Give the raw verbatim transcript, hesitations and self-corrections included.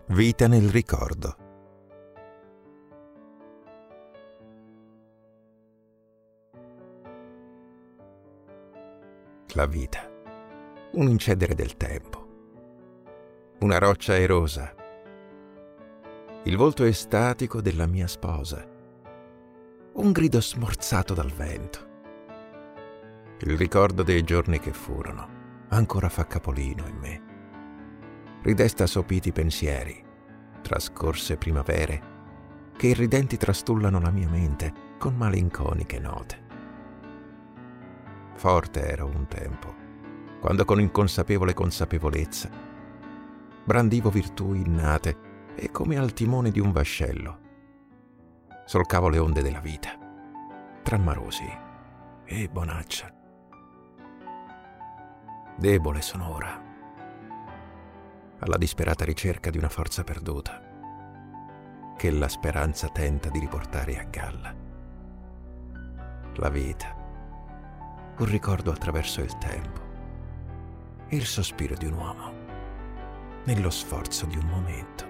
Vita nel ricordo. La vita, un incedere del tempo, una roccia erosa, il volto estatico della mia sposa, un grido smorzato dal vento. Il ricordo dei giorni che furono ancora fa capolino in me. Ridesta sopiti pensieri, trascorse primavere, che irridenti trastullano la mia mente con malinconiche note. Forte ero un tempo, quando con inconsapevole consapevolezza brandivo virtù innate e come al timone di un vascello solcavo le onde della vita, tra marosi e bonaccia. Debole sono ora, alla disperata ricerca di una forza perduta, che la speranza tenta di riportare a galla. La vita, un ricordo attraverso il tempo, il sospiro di un uomo, nello sforzo di un momento.